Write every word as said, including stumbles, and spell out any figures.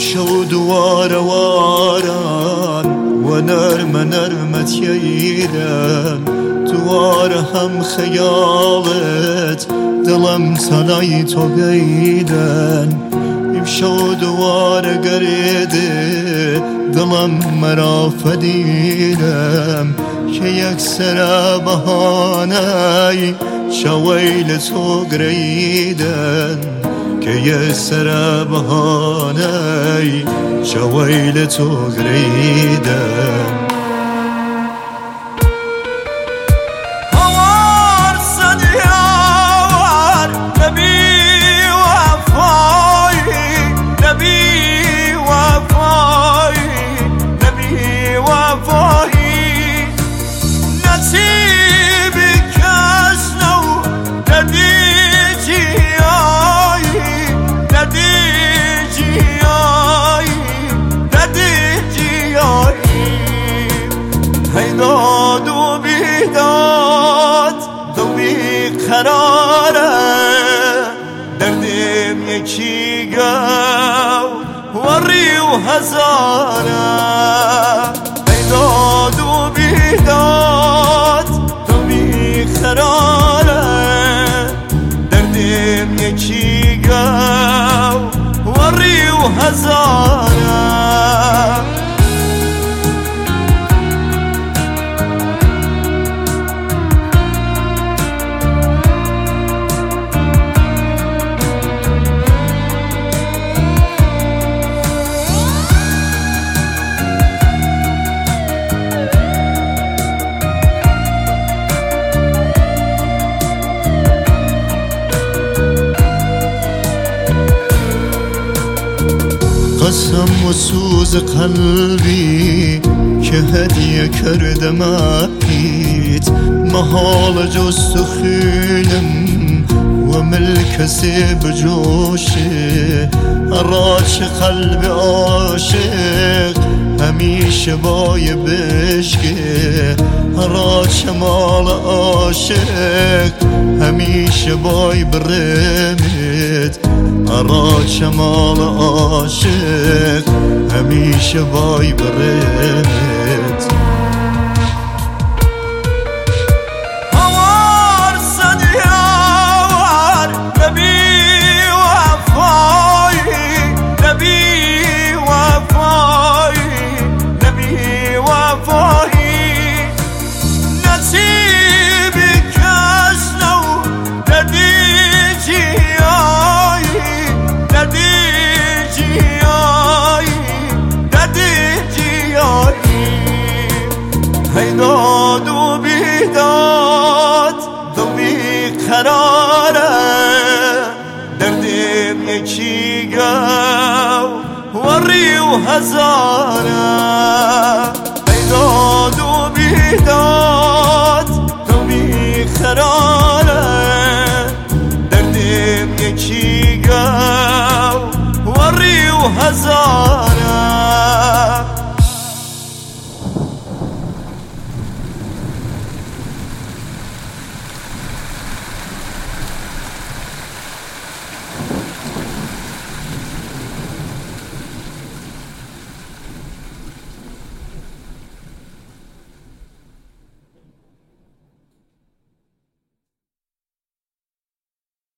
امشو دوار واران ونرم نرمت ييدن دوار هم خيالت دلم تناي تو قيدن امشو دوار قريده دلم مرا فديدم که یک سر بهانه شویل تو گریدن که یک سر بهانه شویل تو گریدن داد و بیداد دو بی قراره دردم یکی گو وری و هزاره داد و بیداد دو بی قراره دردم یکی گو وری و هزاره قسم و سوز قلبی که هدیه کردم ایت محال جست و خیلم و ملکسی بجوشه راچ قلب عاشق همیشه بای بشکه راچ مال عاشق همیشه بای برمید راچ مال عاشق همیشه بای برمید هوار صدیار نبی وفایی نبی وفایی نبی وفایی نصیبی کس نو ندیجی داد و بیداد دو بی قراره دردم یکی گو وری و هزاره داد و بیداد دو بی قراره دردم یکی گو وری و هزاره